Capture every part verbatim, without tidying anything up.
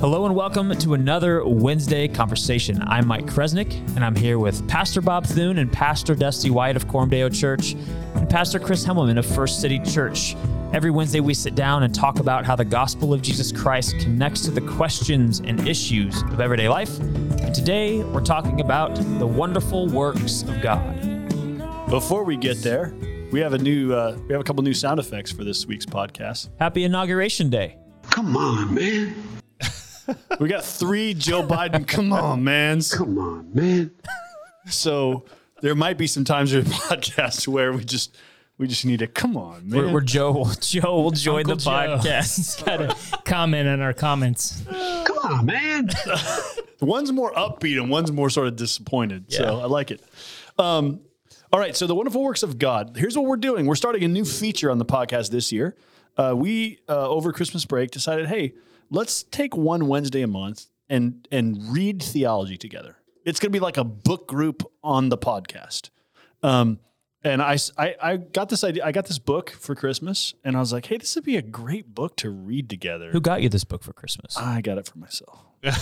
Hello and welcome to another Wednesday Conversation. I'm Mike Kresnick, and I'm here with Pastor Bob Thune and Pastor Dusty White of Coram Deo Church and Pastor Chris Hemmelman of First City Church. Every Wednesday we sit down and talk about how the gospel of Jesus Christ connects to the questions and issues of everyday life. And today we're talking about the wonderful works of God. Before we get there, we have a new uh, we have a couple new sound effects for this week's podcast. Happy Inauguration Day. Come on, man. We got three Joe Biden come on, mans. Come on, man. So there might be some times in the podcast where we just we just need to come on, man. Where, where Joe Joe will join Uncle the Joe. podcast. Got to comment on our comments. Come on, man. One's more upbeat and one's more sort of disappointed. So Yeah. I like it. Um, all right. So the wonderful works of God. Here's what we're doing. We're starting a new feature on the podcast this year. Uh, we uh, over Christmas break decided, hey, let's take one Wednesday a month and and read theology together. It's going to be like a book group on the podcast. Um, and I, I, I got this idea. I got this book for Christmas, and I was like, hey, this would be a great book to read together. Who got you this book for Christmas? I got it for myself.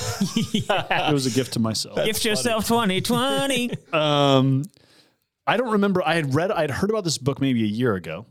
It was a gift to myself. Gift yourself twenty twenty. Um, I don't remember. I had read, I had heard about this book maybe a year ago,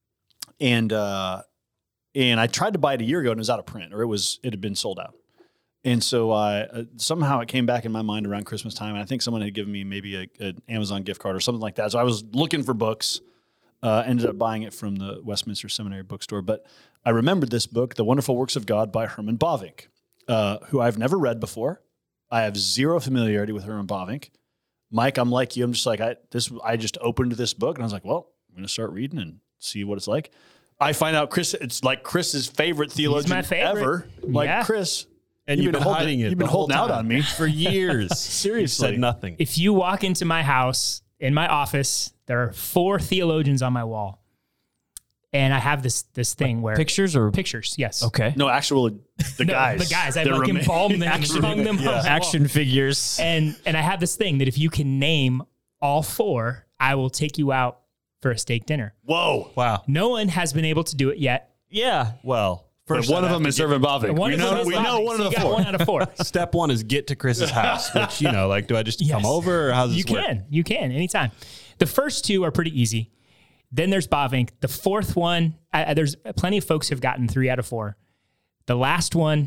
and uh, and I tried to buy it a year ago, and it was out of print, or it was it had been sold out. And so I uh, somehow it came back in my mind around Christmas time, and I think someone had given me maybe a, an Amazon gift card or something like that. So I was looking for books. Uh, ended up buying it from the Westminster Seminary bookstore. But I remembered this book, The Wonderful Works of God by Herman Bavinck, uh, who I've never read before. I have zero familiarity with Herman Bavinck. Mike, I'm like you. I'm just like, I this. I just opened this book and I was like, well, I'm going to start reading and see what it's like. I find out Chris, it's like Chris's favorite theologian my favorite. ever. Like Yeah. Chris. And you've you've been holding, hiding it You've been the whole holding out time. on me. for years. Seriously. You said nothing. If you walk into my house, in my office, there are four theologians on my wall. And I have this this thing where... Pictures or Pictures, yes. Okay. No, actual, the No, guys. The guys. I that like remain- embalmed them and Action- hung them yeah. on the wall. Action figures. And, and I have this thing that if you can name all four, I will take you out for a steak dinner. Whoa. Wow. No one has been able to do it yet. Yeah. Well, But first one I'd of have them to is get- Herman Bavinck. One We of them know, is we Bobby, know one so of the you got four. one out of four. Step one is get to Chris's house, which, you know, like, do I just Yes. come over or how does You this work? can. You can anytime. The first two are pretty easy. Then there's Bavinck. The fourth one, I, I- there's plenty of folks who've gotten three out of four. The last one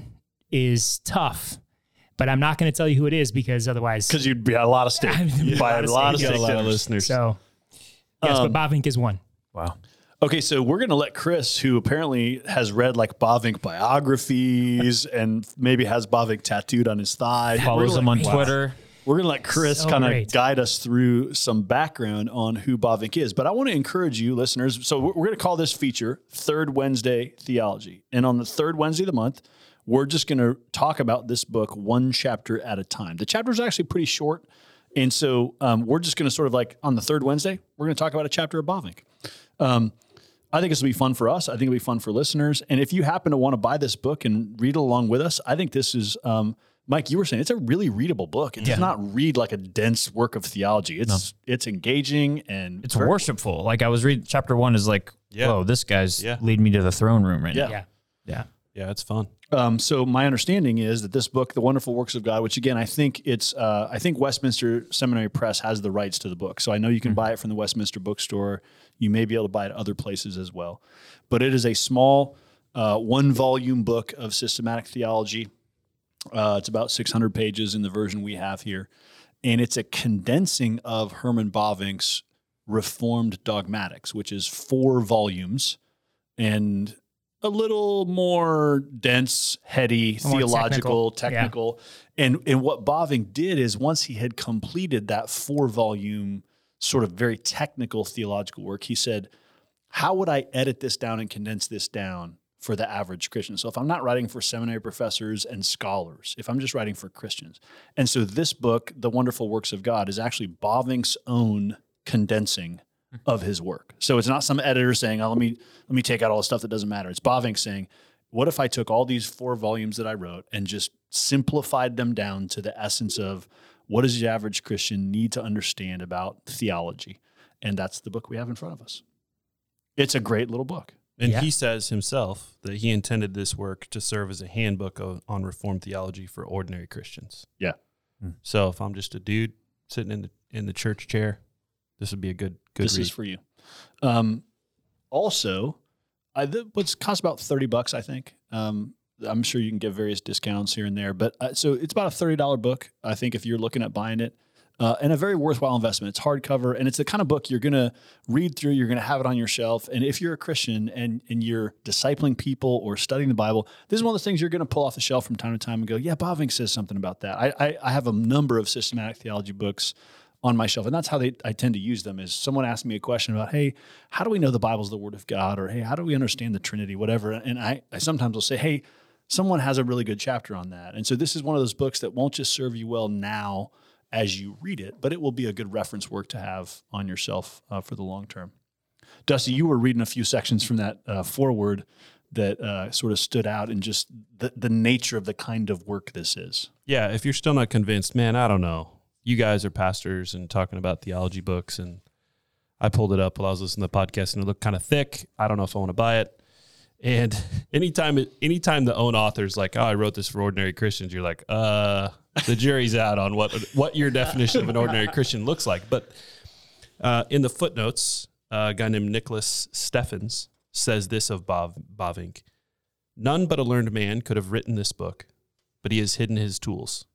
is tough, but I'm not going to tell you who it is because otherwise, Because you'd be a lot of steak. Yeah. By a lot of You got steak a lot of dinners. listeners. so yes, Um, but Bavinck is one. Wow. Okay, so we're going to let Chris, who apparently has read like Bavinck biographies and maybe has Bavinck tattooed on his thigh. Follows we're him gonna, on Twitter. We're going to let Chris So kind of great. guide us through some background on who Bavinck is. But I want to encourage you, listeners. So we're, we're going to call this feature Third Wednesday Theology. And on the third Wednesday of the month, we're just going to talk about this book one chapter at a time. The chapter is actually pretty short. And so um, we're just going to sort of like on the third Wednesday, we're going to talk about a chapter of Bavinck. Um, I think this will be fun for us. I think it'll be fun for listeners. And if you happen to want to buy this book and read it along with us, I think this is, um, Mike, you were saying it's a really readable book. It does not read like a dense work of theology. It's it's engaging and It's very- worshipful. Like I was reading chapter one is like, Yeah. whoa, this guy's Yeah. leading me to the throne room right Yeah. now. Yeah. Yeah. Yeah, it's fun. Um, so my understanding is that this book, The Wonderful Works of God, which again I think it's uh, I think Westminster Seminary Press has the rights to the book, so I know you can buy it from the Westminster Bookstore. You may be able to buy it at other places as well, but it is a small uh, one volume book of systematic theology. Uh, it's about six hundred pages in the version we have here, and it's a condensing of Herman Bavinck's Reformed Dogmatics, which is four volumes and a little more dense, heady, More theological, technical. technical. And and what Bavinck did is once he had completed that four volume sort of very technical theological work, he said, how would I edit this down and condense this down for the average Christian? So if I'm not writing for seminary professors and scholars, if I'm just writing for Christians. And so this book, The Wonderful Works of God, is actually Bavinck's own condensing of his work. So it's not some editor saying, oh, let me let me take out all the stuff that doesn't matter. It's Bavinck saying, what if I took all these four volumes that I wrote and just simplified them down to the essence of what does the average Christian need to understand about theology? And that's the book we have in front of us. It's a great little book. And Yeah. he says himself that he intended this work to serve as a handbook of, on Reformed theology for ordinary Christians. Yeah. So if I'm just a dude sitting in the in the church chair, this would be a good good This read. is for you. Um, also, I, th- what's cost about thirty bucks, I think. Um, I'm sure you can get various discounts here and there, but uh, so it's about a thirty dollars book, I think, if you're looking at buying it. Uh, and a very worthwhile investment. It's hardcover, and it's the kind of book you're going to read through. You're going to have it on your shelf. And if you're a Christian and, and you're discipling people or studying the Bible, this is one of those things you're going to pull off the shelf from time to time and go, yeah, Bavinck says something about that. I, I, I have a number of systematic theology books on my shelf, and that's how they I tend to use them. Is someone asks me a question about, hey, how do we know the Bible's the Word of God? Or, hey, how do we understand the Trinity? Whatever. And I, I sometimes will say, hey, someone has a really good chapter on that. And so this is one of those books that won't just serve you well now as you read it, but it will be a good reference work to have on your shelf uh, for the long term. Dusty, you were reading a few sections from that uh, foreword that uh, sort of stood out in just the, the nature of the kind of work this is. Yeah, if you're still not convinced, man, I don't know. You guys are pastors and talking about theology books, and I pulled it up while I was listening to the podcast, and it looked kind of thick. I don't know if I want to buy it. And anytime it, anytime the own author's like, oh, I wrote this for ordinary Christians, you're like, uh, the jury's out on what what your definition of an ordinary Christian looks like. But uh, in the footnotes, uh, a guy named Nicholas Steffens says this of Bav- Bavinck: none but a learned man could have written this book, but he has hidden his tools.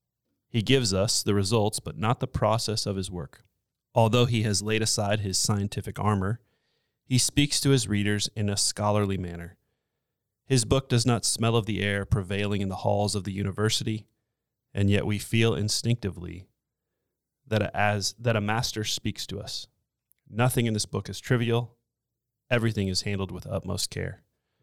He gives us the results, but not the process of his work. Although he has laid aside his scientific armor, he speaks to his readers in a scholarly manner. His book does not smell of the air prevailing in the halls of the university, and yet we feel instinctively that a, as that a master speaks to us. Nothing in this book is trivial. Everything is handled with utmost care.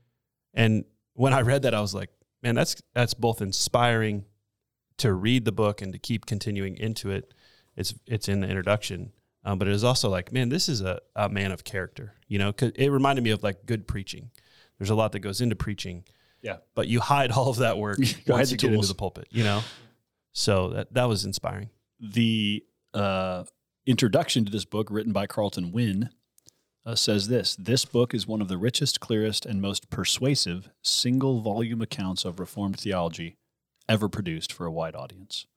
And when I read that, I was like, man, that's that's both inspiring to read the book and to keep continuing into it. It's it's in the introduction. Um, but it is also like, man, this is a, a man of character. You know, 'cause it reminded me of like good preaching. There's a lot that goes into preaching. Yeah. But you hide all of that work You hide once the you get into tools. the pulpit, you know? So that, that was inspiring. The uh, introduction to this book, written by Carlton Wynn, uh, says this: this book is one of the richest, clearest, and most persuasive single-volume accounts of Reformed theology ever produced for a wide audience.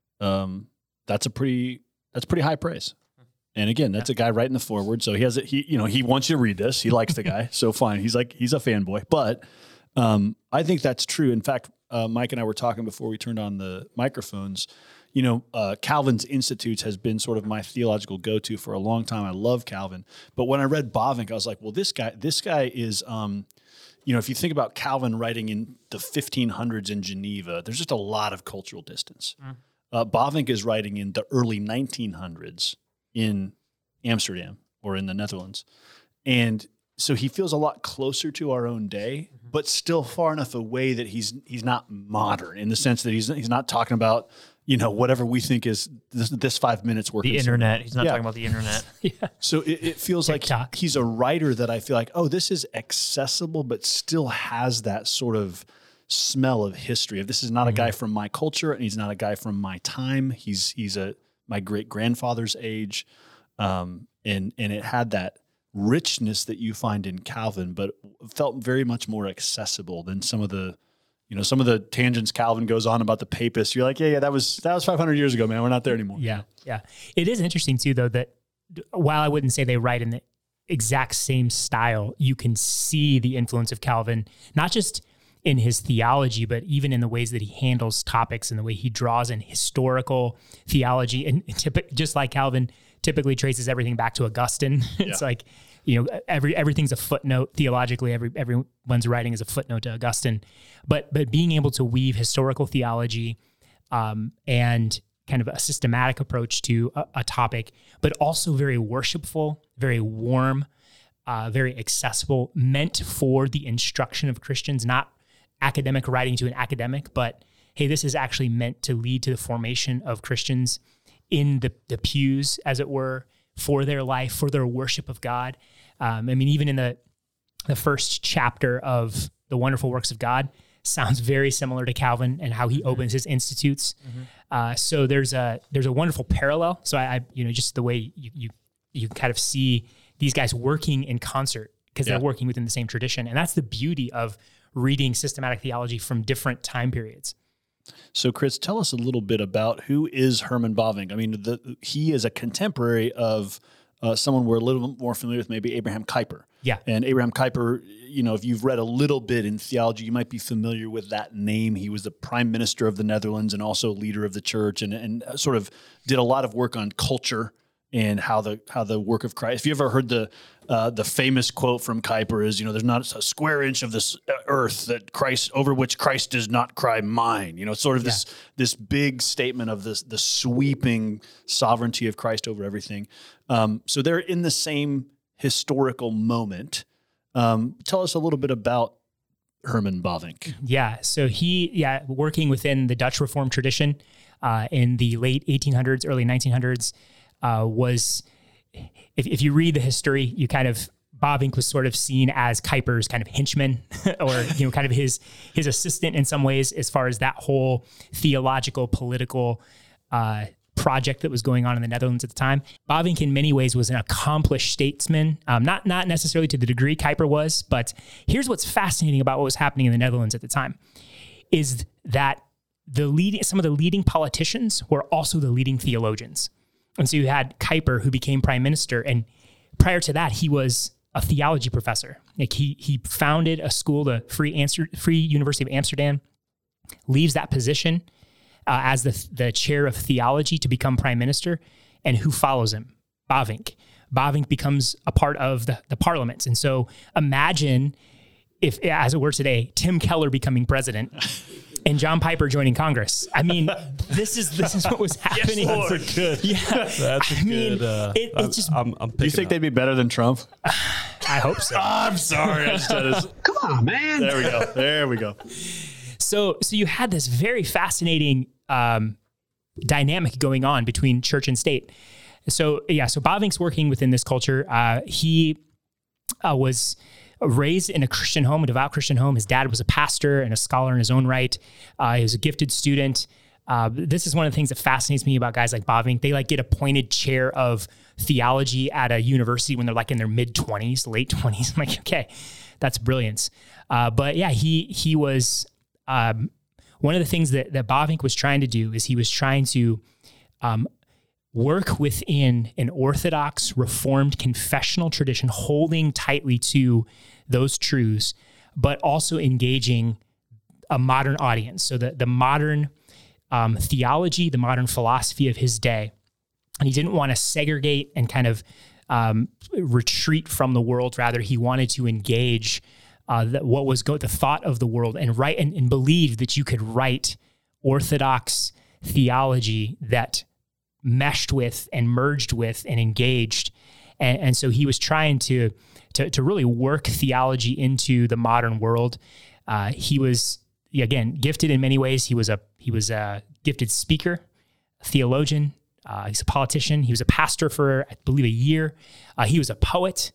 Um, that's a pretty that's pretty high praise. And again, that's a guy writing the foreword, so he has it. He you know he wants you to read this. He likes the guy, so fine. He's like he's a fanboy, but um, I think that's true. In fact, uh, Mike and I were talking before we turned on the microphones. You know, uh, Calvin's Institutes has been sort of my theological go-to for a long time. I love Calvin, but when I read Bavinck, I was like, well, this guy, this guy is, um, you know, if you think about Calvin writing in the fifteen hundreds in Geneva, there's just a lot of cultural distance. Mm. Uh, Bavinck is writing in the early nineteen hundreds in Amsterdam or in the Netherlands, and so he feels a lot closer to our own day, mm-hmm. but still far enough away that he's he's not modern in the sense that he's he's not talking about, you know, whatever we think is this, this five minutes work. The internet. He's not Yeah. talking about the internet. Yeah. So it, it feels like TikTok. he's a writer that I feel like, oh, this is accessible, but still has that sort of smell of history. If this is not a guy from my culture and he's not a guy from my time, he's he's a my great grandfather's age, um, and and it had that richness that you find in Calvin, but felt very much more accessible than some of the, you know, some of the tangents Calvin goes on about the papists. You're like, yeah, yeah, that was that was five hundred years ago, man. We're not there anymore. Yeah, yeah. It is interesting too, though, that while I wouldn't say they write in the exact same style, you can see the influence of Calvin, not just in his theology, but even in the ways that he handles topics and the way he draws in historical theology. And typ- just like Calvin typically traces everything back to Augustine. It's Yeah. like, you know, every everything's a footnote theologically. Every everyone's writing is a footnote to Augustine. But but being able to weave historical theology um, and kind of a systematic approach to a, a topic, but also very worshipful, very warm, uh, very accessible, meant for the instruction of Christians, not academic writing to an academic, but hey, this is actually meant to lead to the formation of Christians in the, the pews, as it were, for their life, for their worship of God. Um, I mean, even in the the first chapter of The Wonderful Works of God, sounds very similar to Calvin and how he opens his institutes. Mm-hmm. Uh, so there's a there's a wonderful parallel. So I, I you know, just the way you you you kind of see these guys working in concert, because Yeah. they're working within the same tradition. And that's the beauty of reading systematic theology from different time periods. So, Chris, tell us a little bit about who is Herman Bavinck. I mean, the, he is a contemporary of uh, someone we're a little bit more familiar with, maybe Abraham Kuyper. Yeah. And Abraham Kuyper, you know, if you've read a little bit in theology, you might be familiar with that name. He was the prime minister of the Netherlands and also leader of the church, and, and sort of did a lot of work on culture and how the how the work of Christ. If you ever heard the uh, the famous quote from Kuyper is, you know, there's not a square inch of this earth that Christ over which Christ does not cry mine. You know, it's sort of this this big statement of this the sweeping sovereignty of Christ over everything. Um, so they're in the same historical moment. Um, tell us a little bit about Herman Bavinck. Yeah. So he, yeah, working within the Dutch Reformed tradition uh, in the late eighteen hundreds, early nineteen hundreds, uh, was, if, if you read the history, you kind of, Bavinck was sort of seen as Kuyper's kind of henchman or, you know, kind of his, his assistant in some ways, as far as that whole theological, political uh, project that was going on in the Netherlands at the time. Bavinck in many ways was an accomplished statesman, um, not, not necessarily to the degree Kuyper was, but here's what's fascinating about what was happening in the Netherlands at the time is that the leading, some of the leading politicians were also the leading theologians. And so you had Kuyper, who became prime minister, and prior to that, he was a theology professor. Like he he founded a school, the Free Amster- Free University of Amsterdam, leaves that position uh, as the the chair of theology to become prime minister, and who follows him? Bavinck. Bavinck becomes a part of the, the parliaments. And so imagine if, as it were today, Tim Keller becoming president and John Piper joining Congress. I mean, this is this is what was happening. That's a good. Yeah, That's a I mean, good. Uh, it, I'm, it's just. I'm, I'm Do you picking think up. they'd be better than Trump? I hope so. I'm sorry. I just had this. Come on, man. There we go. There we go. So, so you had this very fascinating um, dynamic going on between church and state. So, yeah. So Bavinck's working within this culture. Uh, he uh, was raised in a Christian home, a devout Christian home. His dad was a pastor and a scholar in his own right. Uh, he was a gifted student. Uh, this is one of the things that fascinates me about guys like Bavinck. They like get appointed chair of theology at a university when they're like in their mid twenties, late twenties. I'm like, okay, that's brilliance. Uh, but yeah, he he was um, one of the things that that Bavinck was trying to do is he was trying to um, work within an Orthodox Reformed confessional tradition, holding tightly to those truths, but also engaging a modern audience. So the, the modern um, theology, the modern philosophy of his day. And he didn't want to segregate and kind of um, retreat from the world. Rather, he wanted to engage uh, the, what was go- the thought of the world and write and, and believe that you could write Orthodox theology that meshed with and merged with and engaged. And, and so he was trying to, to, to really work theology into the modern world. Uh, he was, again, gifted in many ways. He was a, he was a gifted speaker, a theologian. Uh, he's a politician. He was a pastor for, I believe, a year. Uh, he was a poet.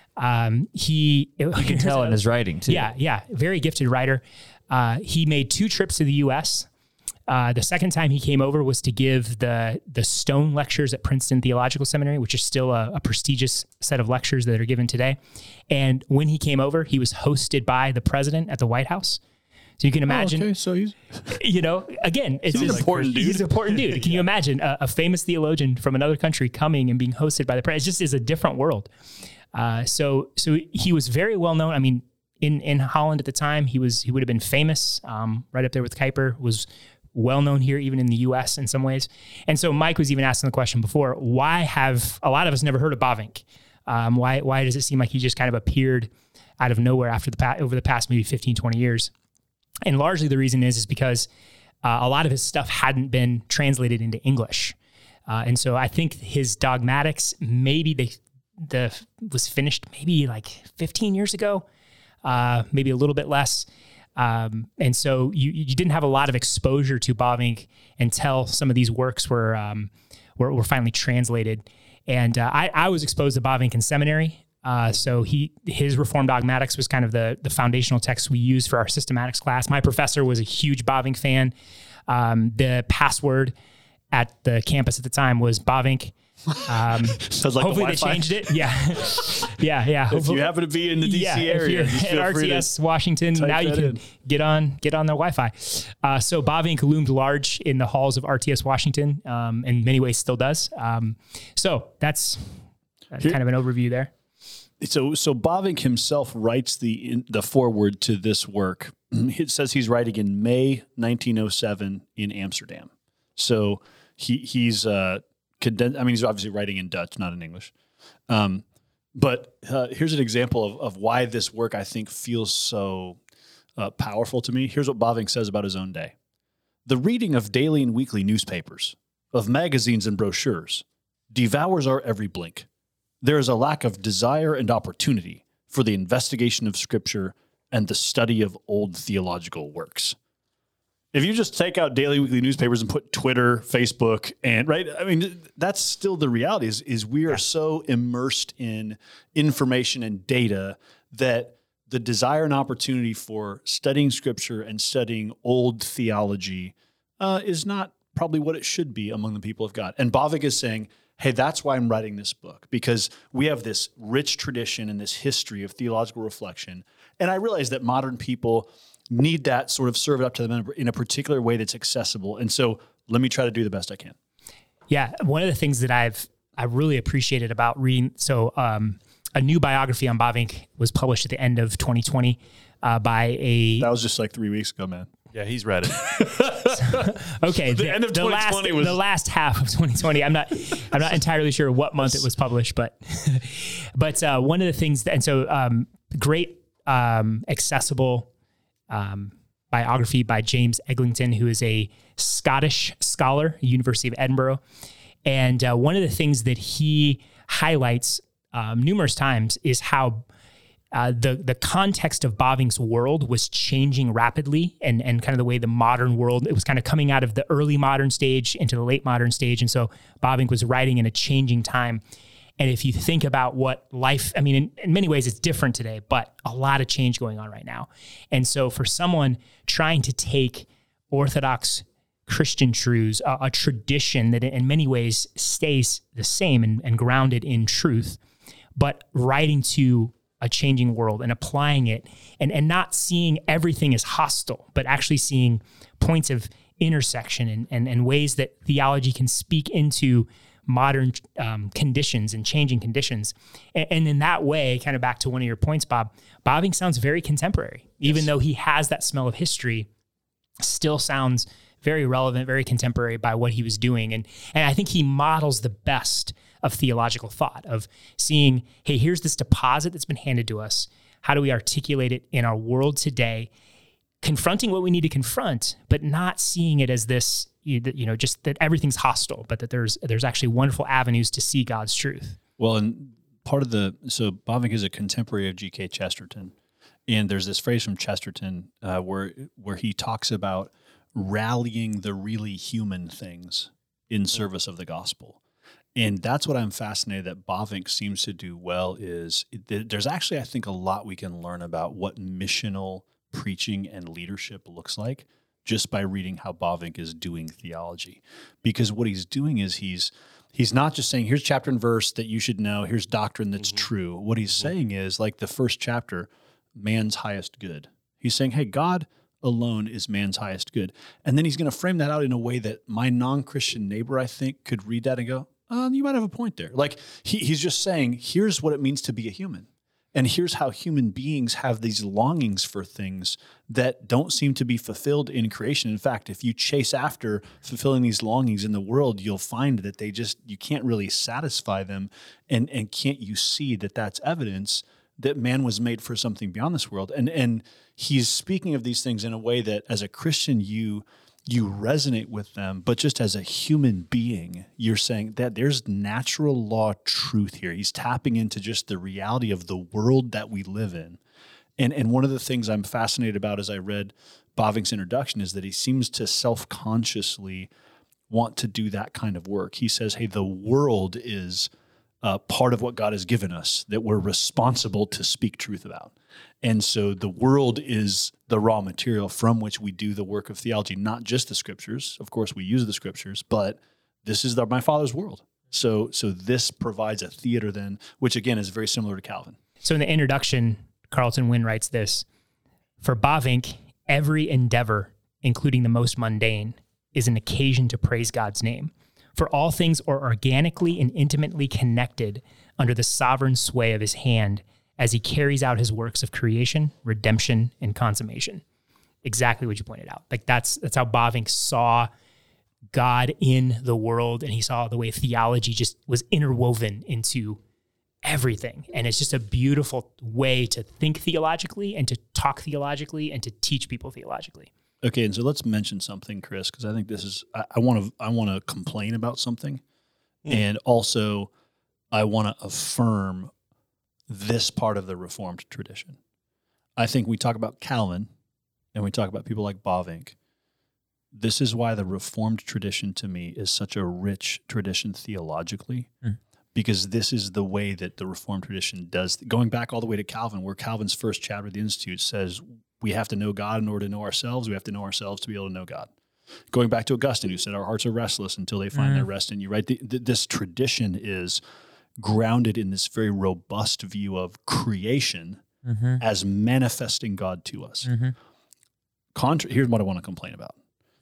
Um, he, You can tell in his writing too. yeah, yeah, very gifted writer. Uh, he made two trips to the U S Uh, the second time he came over was to give the the Stone Lectures at Princeton Theological Seminary, which is still a, a prestigious set of lectures that are given today. And when he came over, he was hosted by the president at the White House. So you can imagine, Oh, okay, so he's you know, again, it's He's an just- important dude. He's an important dude. Can you imagine a, a famous theologian from another country coming and being hosted by the president? It just is a different world. Uh, so, so he was very well known. I mean, in in Holland at the time, he was he would have been famous, um, right up there with Kuyper. Was well known here, even in the U S in some ways. And so Mike was even asking the question before: why have a lot of us never heard of Bavinck? Um, why why does it seem like he just kind of appeared out of nowhere after the pa- over the past maybe fifteen, twenty years? And largely the reason is, is because uh, a lot of his stuff hadn't been translated into English. Uh, and so I think his dogmatics, maybe they the was finished maybe like fifteen years ago, uh, maybe a little bit less. Um, and so you you didn't have a lot of exposure to Bavinck until some of these works were um, were, were finally translated. And uh, I, I was exposed to Bavinck in seminary. Uh, so he his Reformed Dogmatics was kind of the the foundational text we used for our systematics class. My professor was a huge Bavinck fan. Um, the password at the campus at the time was Bavinck. Um, Sounds like hopefully the they Wi-Fi. changed it. Yeah. yeah. Yeah. If Hopefully- you happen to be in the D C yeah, area, if just you're feel at free R T S to Washington, type now you that can in. get on get on their Wi-Fi. Uh, so Bob Inc loomed large in the halls of R T S Washington, um, in many ways still does. Um, so that's uh, Here- kind of an overview there. So, so Bavinck himself writes the in, the foreword to this work. It says he's writing in May nineteen oh seven in Amsterdam. So he he's uh, condensed. I mean, he's obviously writing in Dutch, not in English. Um, but uh, here's an example of of why this work I think feels so uh, powerful to me. Here's what Bavinck says about his own day: the reading of daily and weekly newspapers, of magazines and brochures, devours our every blink. There is a lack of desire and opportunity for the investigation of Scripture and the study of old theological works. If you just take out daily, weekly newspapers and put Twitter, Facebook, and right, I mean, that's still the reality is, is we are yeah. so immersed in information and data that the desire and opportunity for studying Scripture and studying old theology uh, is not probably what it should be among the people of God. And Bavinck is saying, hey, that's why I'm writing this book, because we have this rich tradition and this history of theological reflection. And I realize that modern people need that sort of served up to them in a particular way that's accessible. And so let me try to do the best I can. Yeah. One of the things that I've, I really appreciated about reading, so um, a new biography on Bavinck was published at the end of twenty twenty uh, by a... That was just like three weeks ago, man. Yeah, he's read it. Okay, the, the end of the twenty last twenty was the last half of twenty twenty. I'm not I'm not entirely sure what month it was published, but but uh, one of the things that, and so um, great um, accessible um, biography by James Eglinton, who is a Scottish scholar, University of Edinburgh, and uh, one of the things that he highlights um, numerous times is how Uh, the the context of Bavinck's world was changing rapidly, and and kind of the way the modern world, it was kind of coming out of the early modern stage into the late modern stage. And so Bavinck was writing in a changing time. And if you think about what life, I mean, in, in many ways it's different today, but a lot of change going on right now. And so for someone trying to take Orthodox Christian truths, a, a tradition that in many ways stays the same and, and grounded in truth, but writing to a changing world and applying it and, and not seeing everything as hostile, but actually seeing points of intersection and, and, and ways that theology can speak into modern um, conditions and changing conditions. And, and in that way, kind of back to one of your points, Bob, Bavinck sounds very contemporary, even yes. though he has that smell of history, still sounds very relevant, very contemporary by what he was doing. And, and I think he models the best of theological thought, of seeing, hey, here's this deposit that's been handed to us. How do we articulate it in our world today? Confronting what we need to confront, but not seeing it as this, you know, just that everything's hostile, but that there's there's actually wonderful avenues to see God's truth. Well, and part of the, so Bavinck is a contemporary of G K Chesterton. And there's this phrase from Chesterton uh, where where he talks about rallying the really human things in service of the gospel. And that's what I'm fascinated that Bavinck seems to do well is it, there's actually, I think, a lot we can learn about what missional preaching and leadership looks like just by reading how Bavinck is doing theology. Because what he's doing is he's he's not just saying, here's chapter and verse that you should know, here's doctrine that's mm-hmm. true. What he's mm-hmm. saying is, like the first chapter, man's highest good. He's saying, hey, God alone is man's highest good. And then he's going to frame that out in a way that my non-Christian neighbor, I think, could read that and go, Uh, you might have a point there. Like he, he's just saying, here's what it means to be a human. And here's how human beings have these longings for things that don't seem to be fulfilled in creation. In fact, if you chase after fulfilling these longings in the world, you'll find that they just, you can't really satisfy them. And, and can't you see that that's evidence that man was made for something beyond this world? And, and he's speaking of these things in a way that as a Christian, you you resonate with them, but just as a human being, you're saying that there's natural law truth here. He's tapping into just the reality of the world that we live in. And and one of the things I'm fascinated about as I read Bavinck's introduction is that he seems to self-consciously want to do that kind of work. He says, hey, the world is uh, part of what God has given us that we're responsible to speak truth about. And so the world is the raw material from which we do the work of theology, not just the scriptures. Of course, we use the scriptures, but this is the, my Father's world. So, so this provides a theater then, which again is very similar to Calvin. So in the introduction, Carlton Wynn writes this: for Bavinck, every endeavor, including the most mundane, is an occasion to praise God's name. For all things are organically and intimately connected under the sovereign sway of his hand as he carries out his works of creation, redemption, and consummation. Exactly what you pointed out. Like that's that's how Bavinck saw God in the world, and he saw the way theology just was interwoven into everything. And it's just a beautiful way to think theologically and to talk theologically and to teach people theologically. Okay, and so let's mention something, Chris, because I think this is I want to I want to complain about something, mm. and also I want to affirm this part of the Reformed tradition. I think we talk about Calvin, and we talk about people like Bavinck. This is why the Reformed tradition to me is such a rich tradition theologically, mm. because this is the way that the Reformed tradition does. Going back all the way to Calvin, where Calvin's first chapter of the Institute says we have to know God in order to know ourselves. We have to know ourselves to be able to know God. Going back to Augustine, who said our hearts are restless until they find mm. their rest in you, right? The, the, this tradition is grounded in this very robust view of creation mm-hmm. as manifesting God to us. Mm-hmm. Contra- Here's what I want to complain about.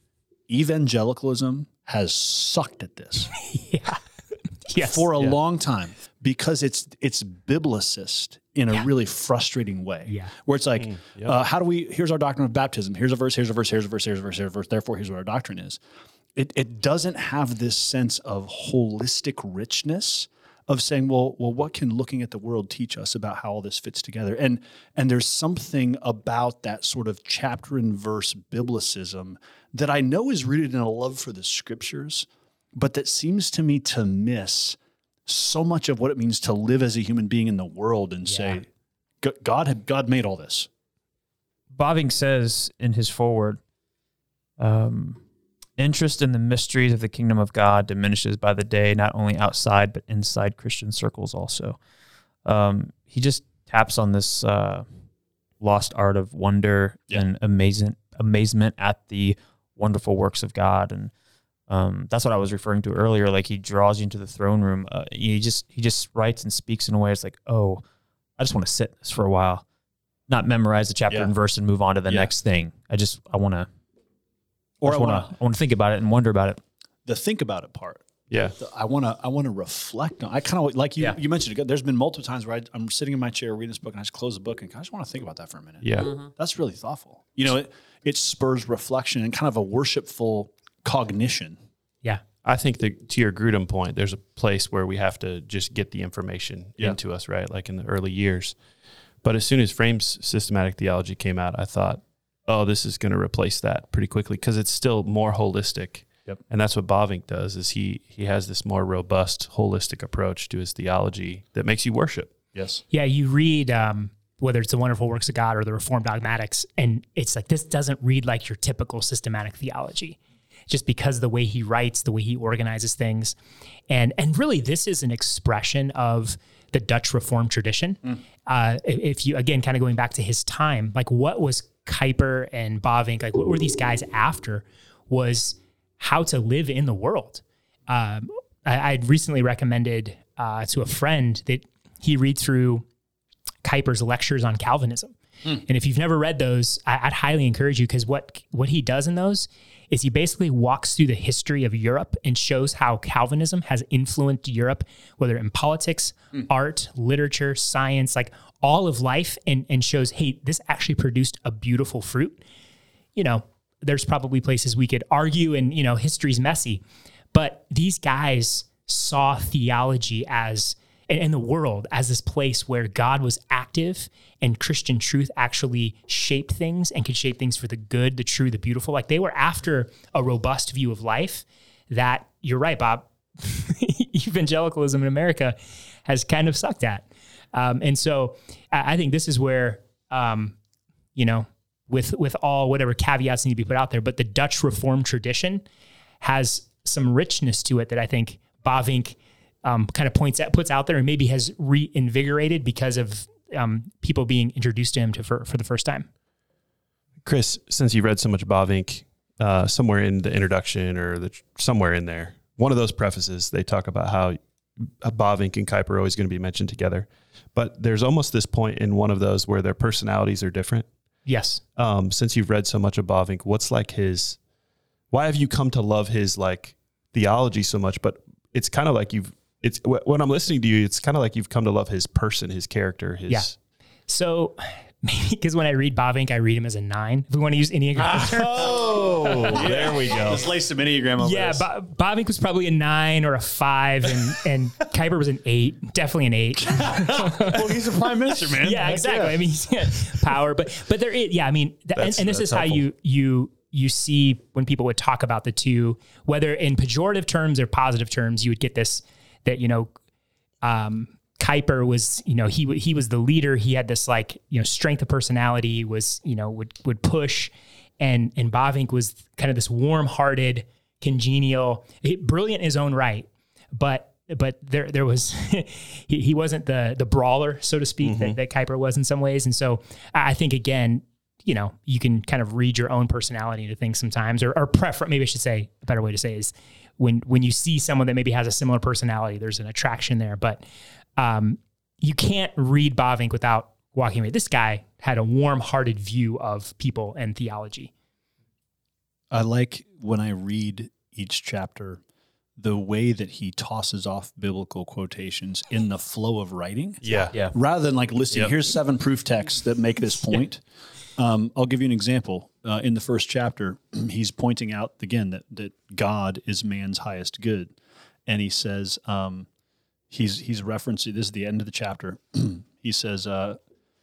Evangelicalism has sucked at this yeah. yes. for a yeah. long time because it's it's biblicist in a yeah. really frustrating way. Yeah. Where it's like, mm, yep. uh, how do we, here's our doctrine of baptism. Here's a verse, here's a verse, here's a verse, here's a verse, here's a verse. Therefore, here's what our doctrine is. It it doesn't have this sense of holistic richness of saying, well, well, what can looking at the world teach us about how all this fits together? And and there's something about that sort of chapter and verse biblicism that I know is rooted in a love for the scriptures, but that seems to me to miss so much of what it means to live as a human being in the world and yeah. say, God had God made all this. Bavinck says in his foreword, um, interest in the mysteries of the kingdom of God diminishes by the day, not only outside, but inside Christian circles also. Um, he just taps on this uh, lost art of wonder yeah. and amazement, amazement at the wonderful works of God. And um, that's what I was referring to earlier. Like he draws you into the throne room. Uh, he just he just writes and speaks in a way it's like, oh, I just want to sit in this for a while, not memorize the chapter yeah. and verse and move on to the yeah. next thing. I just, I want to, or I want to, I want to think about it and wonder about it. The think about it part. Yeah. The, I want to, I want to reflect on, I kind of like you, yeah. you mentioned it. There's been multiple times where I, I'm sitting in my chair reading this book and I just close the book and I just want to think about that for a minute. Yeah. Mm-hmm. That's really thoughtful. You know, it, it spurs reflection and kind of a worshipful cognition. Yeah. I think that to your Grudem point, there's a place where we have to just get the information yeah. into us, right? Like in the early years. But as soon as Frame's systematic theology came out, I thought, oh, this is going to replace that pretty quickly because it's still more holistic. Yep. And that's what Bavinck does is he he has this more robust, holistic approach to his theology that makes you worship. Yes. Yeah, you read um, whether it's the Wonderful Works of God or the Reformed Dogmatics, and it's like this doesn't read like your typical systematic theology. Just because the way he writes, the way he organizes things. And and really, this is an expression of the Dutch Reformed tradition. Mm. Uh, if you, again, kind of going back to his time, like what was Kuyper and Bavinck, like what were these guys after was how to live in the world. Um, I, I'd recently recommended uh, to a friend that he read through Kuyper's lectures on Calvinism. Mm. And if you've never read those, I, I'd highly encourage you because what what he does in those is he basically walks through the history of Europe and shows how Calvinism has influenced Europe, whether in politics, mm. art, literature, science, like all of life, and, and shows, hey, this actually produced a beautiful fruit. You know, there's probably places we could argue and, you know, history's messy, but these guys saw theology as, and the world as this place where God was active and Christian truth actually shaped things and could shape things for the good, the true, the beautiful. Like they were after a robust view of life that, you're right, Bob, evangelicalism in America has kind of sucked at. Um, and so I, I think this is where, um, you know, with with all whatever caveats need to be put out there, but the Dutch Reformed tradition has some richness to it that I think Bavinck Um, kind of points out, puts out there and maybe has reinvigorated because of um, people being introduced to him to for, for the first time. Chris, since you read so much Bavinck, uh, somewhere in the introduction or the somewhere in there, one of those prefaces, they talk about how Bavinck and Kuyper are always going to be mentioned together. But there's almost this point in one of those where their personalities are different. Yes. Um, since you've read so much of Bavinck, what's like his, why have you come to love his like theology so much? But it's kind of like you've, it's when I'm listening to you, it's kind of like you've come to love his person, his character, his. Yeah. So maybe because when I read Bavinck, I read him as a nine. If we want to use Enneagram terms. Oh, there we go. Let's lay some Enneagram over Yeah, this. Ba- Bavinck was probably a nine or a five, and and Kuyper was an eight, definitely an eight. Well, he's a prime minister, man. Yeah, Heck exactly. yeah. I mean, he's, yeah, power, but but there is, yeah. I mean, th- and, That's- and this that's is how helpful. you you you see when people would talk about the two, whether in pejorative terms or positive terms, you would get this that you know, um, Kuyper was you know he w- he was the leader. He had this like you know strength of personality. Was you know would would push, and and Bavinck was kind of this warm-hearted, congenial, brilliant in his own right, but. But there, there was he, he wasn't the the brawler, so to speak, Mm-hmm. that, that Kuyper was in some ways. And so I think again, you know, you can kind of read your own personality into things sometimes, or, or prefer. Maybe I should say a better way to say is when when you see someone that maybe has a similar personality, there's an attraction there. But um, you can't read Bavinck without walking away. This guy had a warm-hearted view of people and theology. I like when I read each chapter, the way that he tosses off biblical quotations in the flow of writing. Yeah. Yeah. Rather than like listing, Yep. here's seven proof texts that make this point. Um, I'll give you an example. Uh, in the first chapter, he's pointing out again that that God is man's highest good, and he says um, he's he's referencing this is the end of the chapter. He says, uh,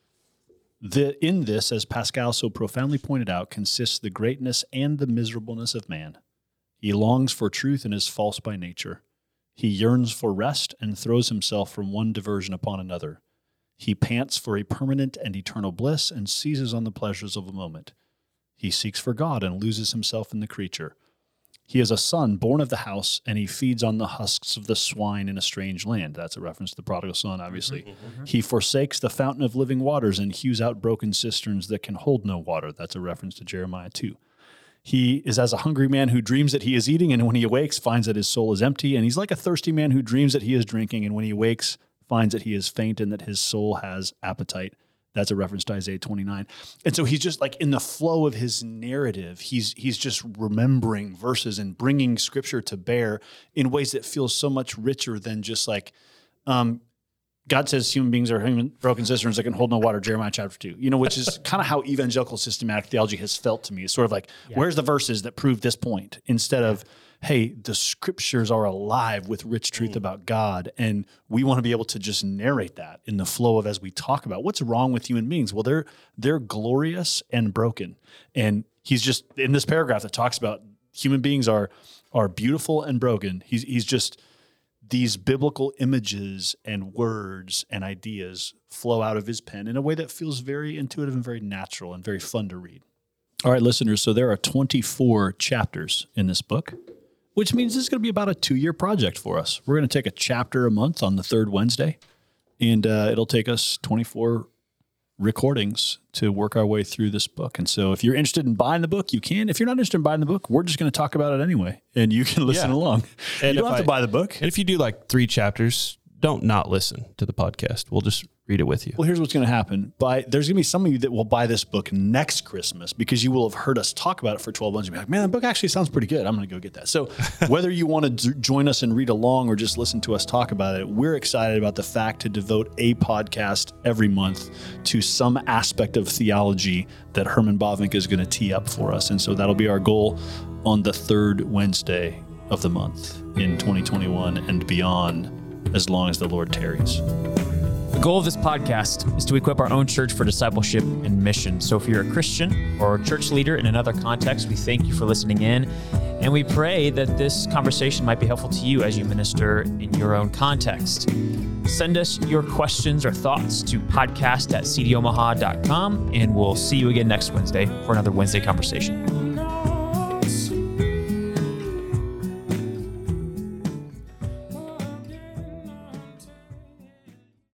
"The in this, as Pascal so profoundly pointed out, consists the greatness and the miserableness of man. He longs for truth and is false by nature. He yearns for rest and throws himself from one diversion upon another. He pants for a permanent and eternal bliss and seizes on the pleasures of a moment. He seeks for God and loses himself in the creature. He is a son born of the house, and he feeds on the husks of the swine in a strange land." That's a reference to the prodigal son, obviously. Mm-hmm. "He forsakes the fountain of living waters and hews out broken cisterns that can hold no water." That's a reference to Jeremiah two. "He is as a hungry man who dreams that he is eating, and when he awakes, finds that his soul is empty. And he's like a thirsty man who dreams that he is drinking, and when he awakes, finds that he is faint and that his soul has appetite." That's a reference to Isaiah twenty-nine. And so he's just like in the flow of his narrative, he's he's just remembering verses and bringing scripture to bear in ways that feel so much richer than just like, um, God says human beings are human, broken cisterns that can hold no water, Jeremiah chapter two, you know, which is kind of how evangelical systematic theology has felt to me. It's sort of like, Yeah. where's the verses that prove this point? Instead of, hey, the scriptures are alive with rich truth about God, and we want to be able to just narrate that in the flow of as we talk about what's wrong with human beings. Well, they're they're glorious and broken. And he's just, in this paragraph that talks about human beings are are beautiful and broken, he's he's just, these biblical images and words and ideas flow out of his pen in a way that feels very intuitive and very natural and very fun to read. All right, listeners, so there are twenty-four chapters in this book, which means this is going to be about a two-year project for us. We're going to take a chapter a month on the third Wednesday, and uh, it'll take us twenty-four recordings to work our way through this book. And so if you're interested in buying the book, you can. If you're not interested in buying the book, we're just going to talk about it anyway, and you can listen Yeah. along. And you don't if have I- to buy the book. And if you do like three chapters, don't not listen to the podcast. We'll just read it with you. Well, here's what's going to happen. By there's going to be some of you that will buy this book next Christmas because you will have heard us talk about it for twelve months. You'll be like, man, the book actually sounds pretty good. I'm going to go get that. So whether you want to d- join us and read along or just listen to us talk about it, we're excited about the fact to devote a podcast every month to some aspect of theology that Herman Bavinck is going to tee up for us. And so that'll be our goal on the third Wednesday of the month in twenty twenty-one and beyond, as long as the Lord tarries. The goal of this podcast is to equip our own church for discipleship and mission. So if you're a Christian or a church leader in another context, we thank you for listening in. And we pray that this conversation might be helpful to you as you minister in your own context. Send us your questions or thoughts to podcast at c d omaha dot com, and we'll see you again next Wednesday for another Wednesday conversation.